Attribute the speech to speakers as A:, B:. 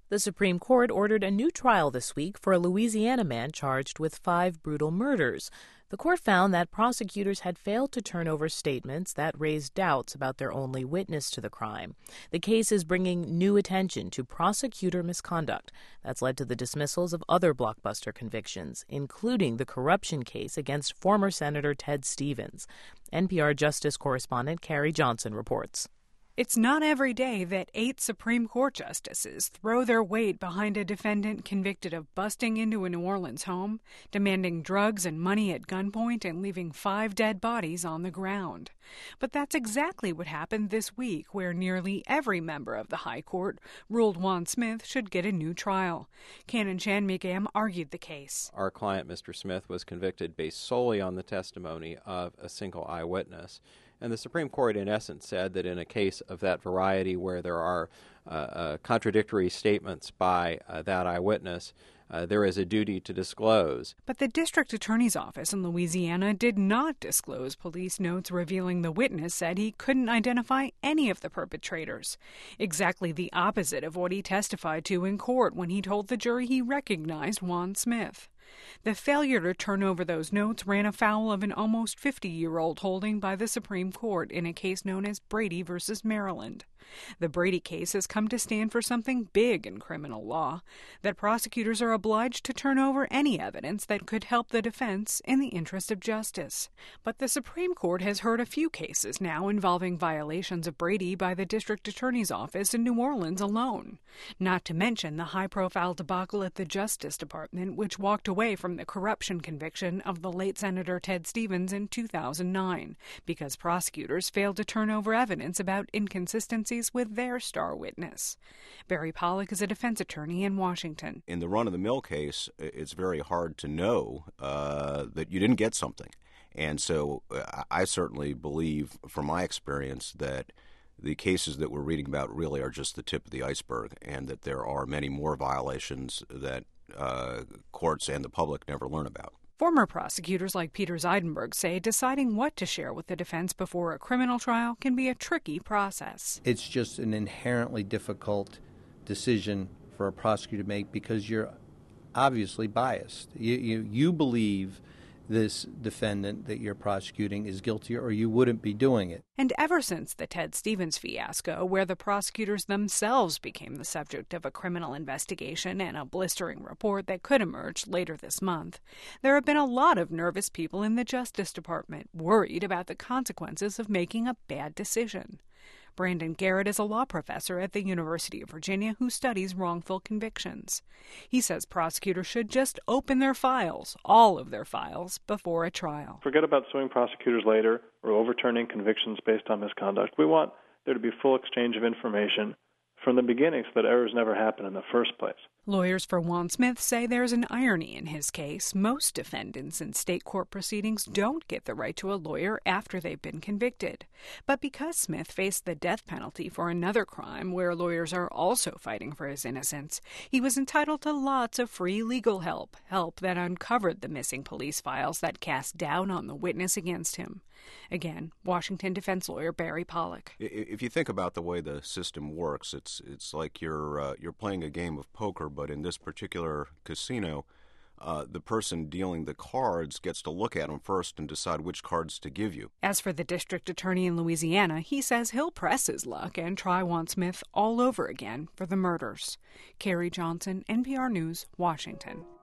A: The Supreme Court ordered a new trial this week for a Louisiana man charged with 5 brutal murders. The court found that prosecutors had failed to turn over statements that raised doubts about their only witness to the crime. The case is bringing new attention to prosecutor misconduct that's led to the dismissals of other blockbuster convictions, including the corruption case against former Senator Ted Stevens. NPR Justice correspondent Carrie Johnson reports.
B: It's not every day that 8 Supreme Court justices throw their weight behind a defendant convicted of busting into a New Orleans home, demanding drugs and money at gunpoint, and leaving 5 dead bodies on the ground. But that's exactly what happened this week, where nearly every member of the High Court ruled Juan Smith should get a new trial. Canon Shanmugam argued the case.
C: Our client, Mr. Smith, was convicted based solely on the testimony of a single eyewitness. And the Supreme Court, in essence, said that in a case of that variety where there are contradictory statements by that eyewitness, there is a duty to disclose.
B: But the district attorney's office in Louisiana did not disclose police notes revealing the witness said he couldn't identify any of the perpetrators. Exactly the opposite of what he testified to in court when he told the jury he recognized Juan Smith. The failure to turn over those notes ran afoul of an almost 50-year-old holding by the Supreme Court in a case known as Brady v. Maryland. The Brady case has come to stand for something big in criminal law, that prosecutors are obliged to turn over any evidence that could help the defense in the interest of justice. But the Supreme Court has heard a few cases now involving violations of Brady by the district attorney's office in New Orleans alone, not to mention the high-profile debacle at the Justice Department, which walked away from the corruption conviction of the late Senator Ted Stevens in 2009 because prosecutors failed to turn over evidence about inconsistencies with their star witness. Barry Pollock is a defense attorney in Washington.
D: In the run-of-the-mill case, it's very hard to know that you didn't get something. And so I certainly believe, from my experience, that the cases that we're reading about really are just the tip of the iceberg, and that there are many more violations that courts and the public never learn about.
B: Former prosecutors like Peter Zeidenberg say deciding what to share with the defense before a criminal trial can be a tricky process.
E: It's just an inherently difficult decision for a prosecutor to make because you're obviously biased. You believe this defendant that you're prosecuting is guilty, or you wouldn't be doing it.
B: And ever since the Ted Stevens fiasco, where the prosecutors themselves became the subject of a criminal investigation and a blistering report that could emerge later this month, there have been a lot of nervous people in the Justice Department worried about the consequences of making a bad decision. Brandon Garrett is a law professor at the University of Virginia who studies wrongful convictions. He says prosecutors should just open their files, all of their files, before a trial.
F: Forget about suing prosecutors later or overturning convictions based on misconduct. We want there to be full exchange of information from the beginning so that errors never happen in the first place.
B: Lawyers for Juan Smith say there's an irony in his case. Most defendants in state court proceedings don't get the right to a lawyer after they've been convicted. But because Smith faced the death penalty for another crime where lawyers are also fighting for his innocence, he was entitled to lots of free legal help that uncovered the missing police files that cast doubt on the witness against him. Again, Washington defense lawyer Barry Pollock.
D: If you think about the way the system works, it's like you're playing a game of poker, but in this particular casino, the person dealing the cards gets to look at them first and decide which cards to give you.
B: As for the district attorney in Louisiana, he says he'll press his luck and try Juan Smith all over again for the murders. Carrie Johnson, NPR News, Washington.